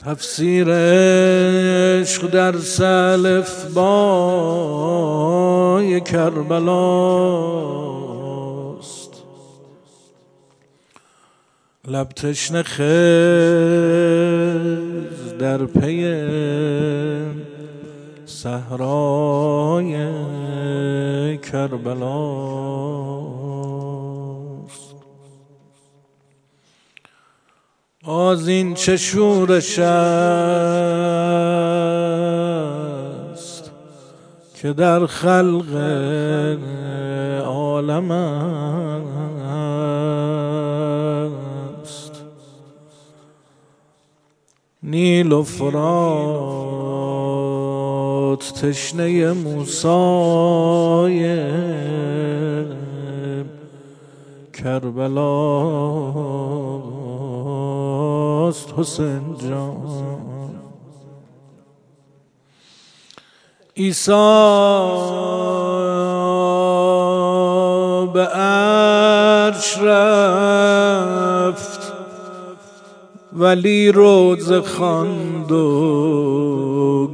تفسیر عشق در سلف بای کربلاست، لب تشنه خضر در پی صحرای کربلاست. آذین چه شورش است که در خلق عالم است. نیل و فرات تشنه موسای کربلاست. حسین جان عیسی به عرش رفت، ولی روزه خواند و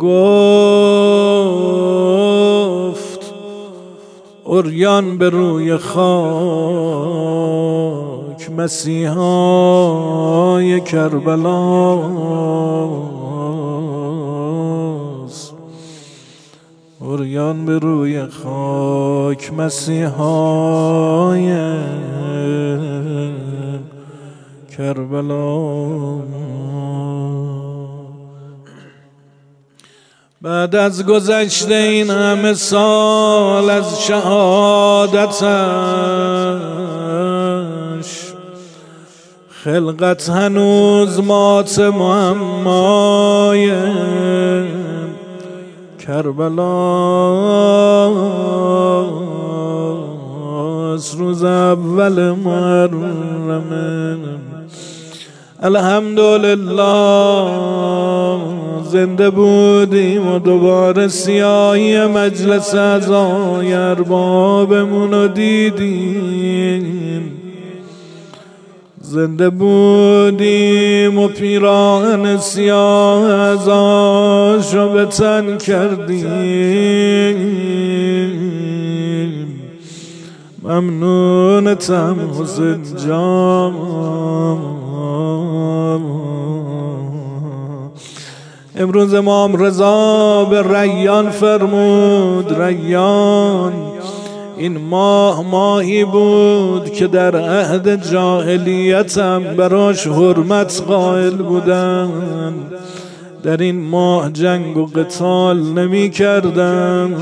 گفت عریان به روی خاک مسیحای کربلاست. عریان به روی خاک مسیحای کربلا. بعد از گذشته این همه سال از شهادتش، خلقت هنوز مات معمای کربلاست. روز اول محرم الحمدلله زنده بودیم و دوباره سیاهی مجلس اعضای اربابمون رو دیدیم. زنده بودیم و پیراهن سیاه اعضاشو به تن کردیم. ممنونتم حسین جان. امروز امام رضا به ریان فرمود. ریان این ماهی بود که در عهد جاهلیتم براش حرمت قائل بودن. در این ماه جنگ و قتال نمی کردن،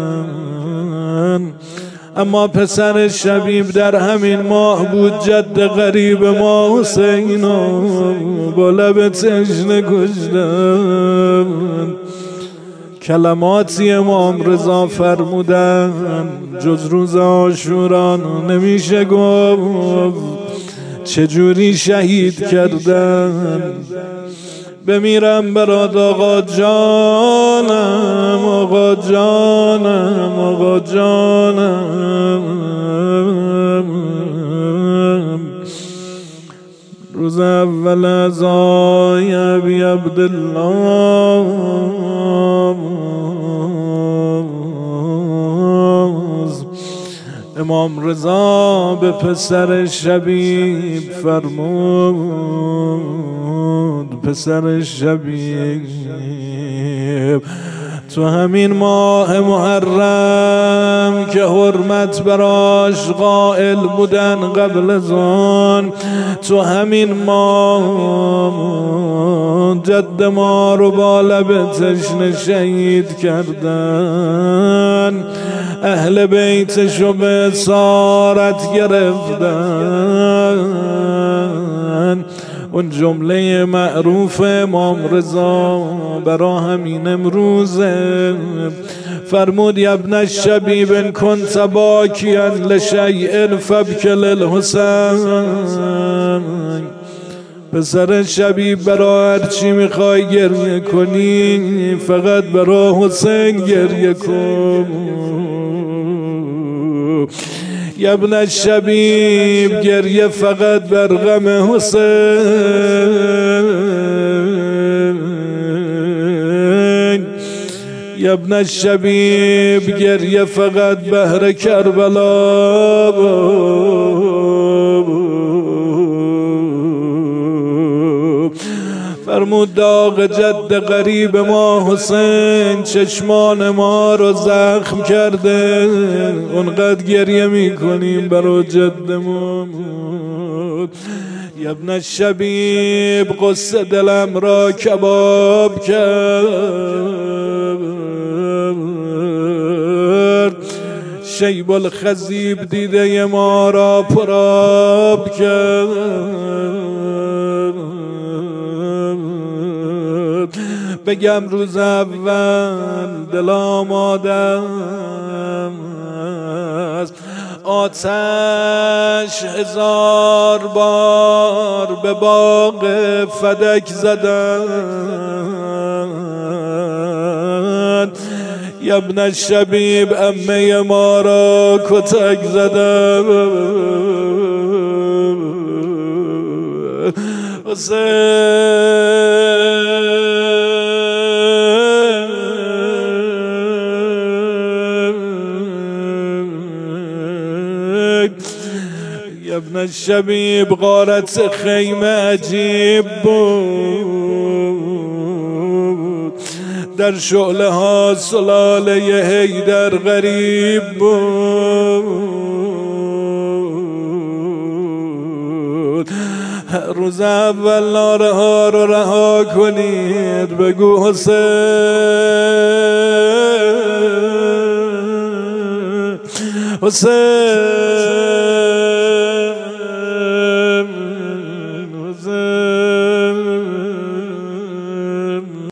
اما پسر شبیب در همین ماه بود. جد غریب ما حسین با لب تشنه کشتن. کلماتی امام رضا فرمودن جز روز عاشورا نمیشه گفت. چجوری شهید کردن؟ بمیرم برات آقا جانم، آقا جانم، آقا جانم. روز اول عزای ابی عبدالله امام رضا به پسر شبیب فرمود. پسر شبیب تو همین ماه محرم که حرمت براش قائل بودن قبل از آن، تو همین ماه جد ما رو با لب تشنه شهید کردن. اهل بیتشو به اسارت گرفتن. اون جمله معروف امام رضا برا همین امروزه فرمود یا ابن الشبیب ان کنت باکیا لشیء فابکی للحسین. پسر شبیب برا هرچی میخوای گریه کنی فقط برا حسین گریه کن. یا ابن الشبیب گریه فقط بر غم حسین. یا ابن الشبیب گریه فقط بهر کربلا فرمود داغ جد غریب ما حسین چشمان ما رو زخم کرده، اونقدر گریه میکنیم برای جدمون. یا ابن الشبیب قصه دلم را کباب کرد، شیب الخضیب دیده ما را پراب کرد. بگم روز اول دل آماده است، آتش 1000 بار به باغ فدک زدن. یا ابن الشبیب عمه ما را کتک زدن. یا ابن الشبیب غارت خیمه عجیب بود، در شعله ها سلاله حیدر غریب بود. روز اول ناره ها رو رها کنید، بگو حسین حسین.